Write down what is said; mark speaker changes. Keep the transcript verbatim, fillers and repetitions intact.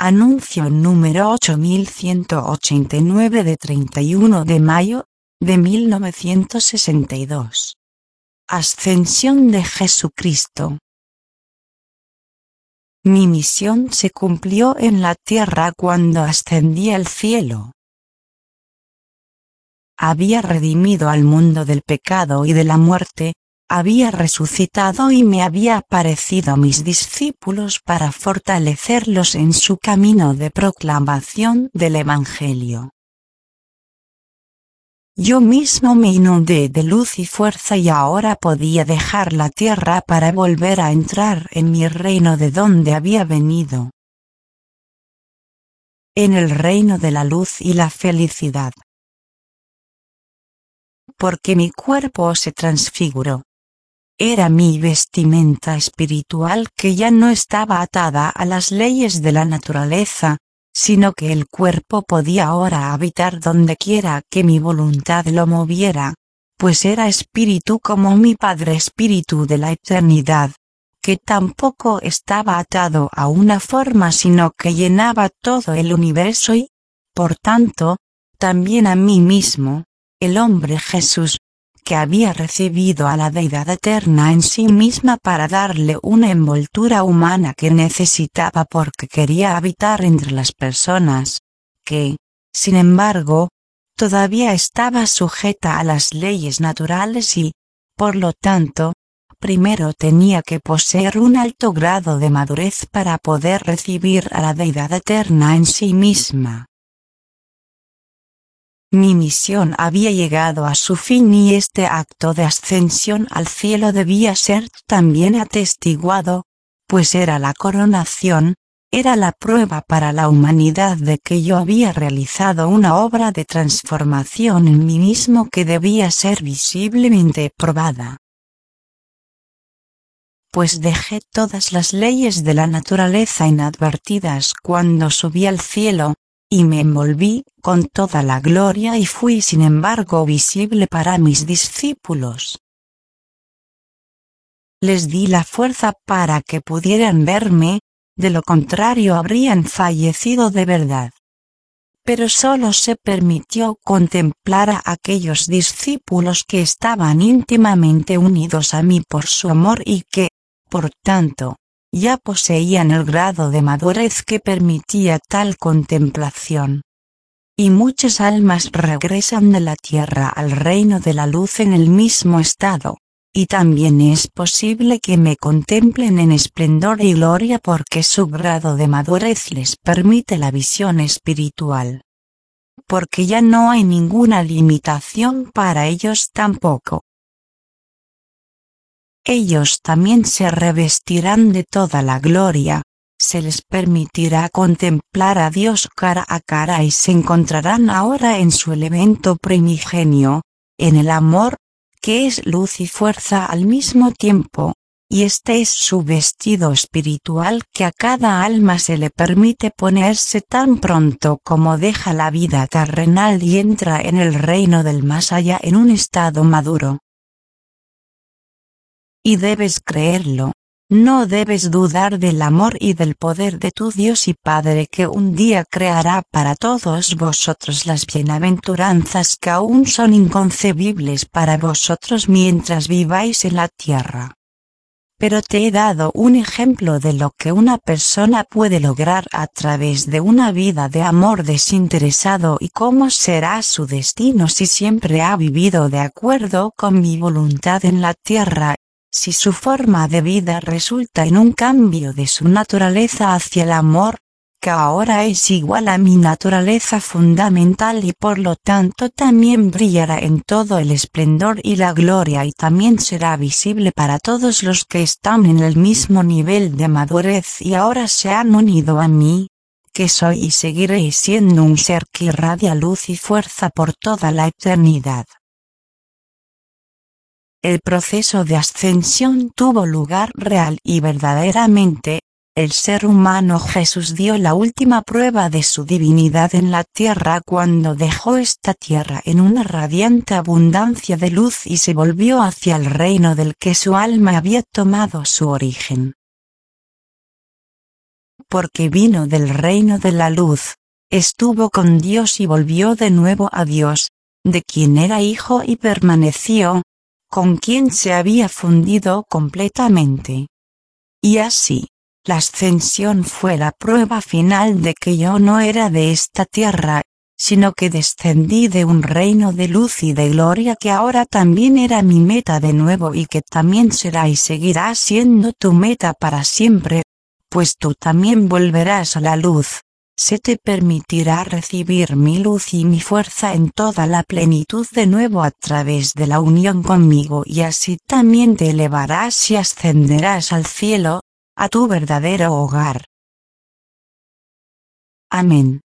Speaker 1: Anuncio número ocho mil ciento ochenta y nueve de treinta y uno de mayo de mil novecientos sesenta y dos. Ascensión de Jesucristo. Mi misión se cumplió en la tierra cuando ascendí al cielo. Había redimido al mundo del pecado y de la muerte, había resucitado y me había aparecido a mis discípulos para fortalecerlos en su camino de proclamación del Evangelio. Yo mismo me inundé de luz y fuerza y ahora podía dejar la tierra para volver a entrar en mi reino de donde había venido. En el reino de la luz y la felicidad. Porque mi cuerpo se transfiguró. Era mi vestimenta espiritual que ya no estaba atada a las leyes de la naturaleza, sino que el cuerpo podía ahora habitar donde quiera que mi voluntad lo moviera, pues era espíritu como mi Padre Espíritu de la eternidad, que tampoco estaba atado a una forma sino que llenaba todo el universo y, por tanto, también a mí mismo, el hombre Jesús, que había recibido a la Deidad eterna en sí misma para darle una envoltura humana que necesitaba porque quería habitar entre las personas, que, sin embargo, todavía estaba sujeta a las leyes naturales y, por lo tanto, primero tenía que poseer un alto grado de madurez para poder recibir a la Deidad eterna en sí misma. Mi misión había llegado a su fin y este acto de ascensión al cielo debía ser también atestiguado, pues era la coronación, era la prueba para la humanidad de que yo había realizado una obra de transformación en mí mismo que debía ser visiblemente probada. Pues dejé todas las leyes de la naturaleza inadvertidas cuando subí al cielo, y me envolví con toda la gloria y fui sin embargo visible para mis discípulos. Les di la fuerza para que pudieran verme, de lo contrario habrían fallecido de verdad. Pero solo se permitió contemplar a aquellos discípulos que estaban íntimamente unidos a mí por su amor y que, por tanto, ya poseían el grado de madurez que permitía tal contemplación. Y muchas almas regresan de la tierra al reino de la luz en el mismo estado, y también es posible que me contemplen en esplendor y gloria porque su grado de madurez les permite la visión espiritual. Porque ya no hay ninguna limitación para ellos tampoco. Ellos también se revestirán de toda la gloria, se les permitirá contemplar a Dios cara a cara y se encontrarán ahora en su elemento primigenio, en el amor, que es luz y fuerza al mismo tiempo, y este es su vestido espiritual que a cada alma se le permite ponerse tan pronto como deja la vida terrenal y entra en el reino del más allá en un estado maduro. Y debes creerlo, no debes dudar del amor y del poder de tu Dios y Padre que un día creará para todos vosotros las bienaventuranzas que aún son inconcebibles para vosotros mientras viváis en la tierra. Pero te he dado un ejemplo de lo que una persona puede lograr a través de una vida de amor desinteresado y cómo será su destino si siempre ha vivido de acuerdo con mi voluntad en la tierra. Si su forma de vida resulta en un cambio de su naturaleza hacia el amor, que ahora es igual a mi naturaleza fundamental y por lo tanto también brillará en todo el esplendor y la gloria y también será visible para todos los que están en el mismo nivel de madurez y ahora se han unido a mí, que soy y seguiré siendo un ser que irradia luz y fuerza por toda la eternidad. El proceso de ascensión tuvo lugar real y verdaderamente, el ser humano Jesús dio la última prueba de su divinidad en la tierra cuando dejó esta tierra en una radiante abundancia de luz y se volvió hacia el reino del que su alma había tomado su origen. porque vino del reino de la luz, estuvo con Dios y volvió de nuevo a Dios, de quien era hijo y permaneció, con quien se había fundido completamente. Y así, la ascensión fue la prueba final de que yo no era de esta tierra, sino que descendí de un reino de luz y de gloria que ahora también era mi meta de nuevo y que también será y seguirá siendo tu meta para siempre, pues tú también volverás a la luz. Se te permitirá recibir mi luz y mi fuerza en toda la plenitud de nuevo a través de la unión conmigo y así también te elevarás y ascenderás al cielo, a tu verdadero hogar. Amén.